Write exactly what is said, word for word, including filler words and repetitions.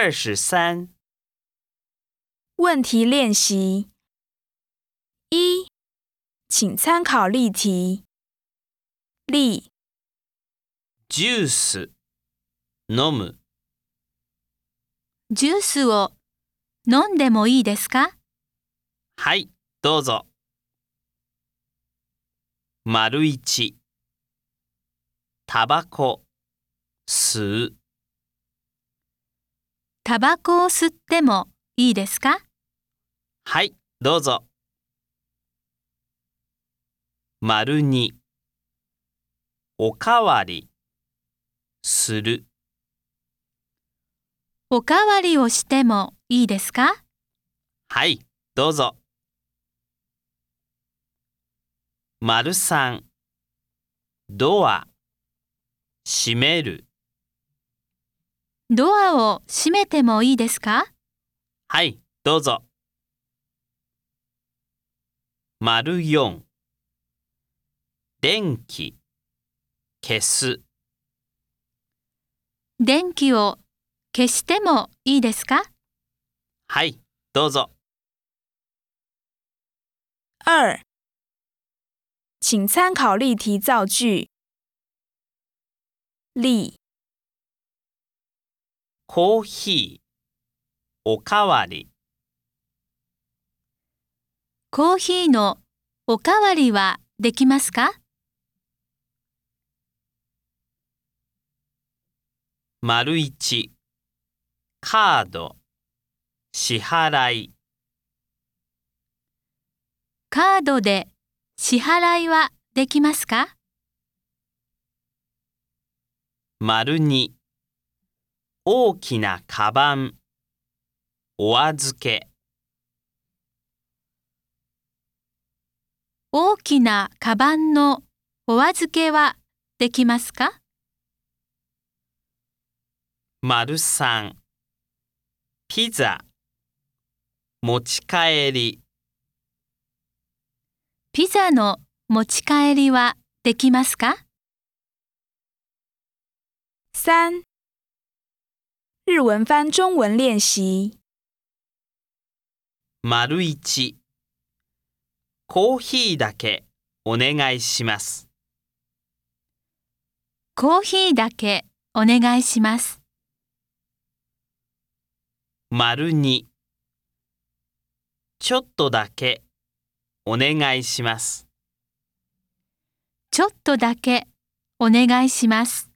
二十三。 问题练习一，请参考例题。例ジュース、飲む。 ジュースを飲んでもいいですか？ はい、どうぞ。丸一、タバコ、吸う。 タバコを吸ってもいいですか？ はい、どうぞ。丸二、おかわり、する。 おかわりをしてもいいですか？ はい、どうぞ。丸三、ドア、閉める。 ドアを閉めてもいいですか？ はい、どうぞ。丸四、電気、消す。 電気を消してもいいですか？ はい、どうぞ。 二，请参考例题造句。例コーヒー、おかわり。 コーヒーのおかわりはできますか？ 丸一、カード、支払い。 カードで支払いはできますか？ 丸二、大きなカバン、お預け。 大きなカバンのお預けはできますか？ 丸三、ピザ、持ち帰り。 ピザの持ち帰りはできますか？ 三，日文翻中文练习。 丸一、コーヒーだけお願いします。 コーヒーだけお願いします。 丸二、ちょっとだけお願いします。 ちょっとだけお願いします。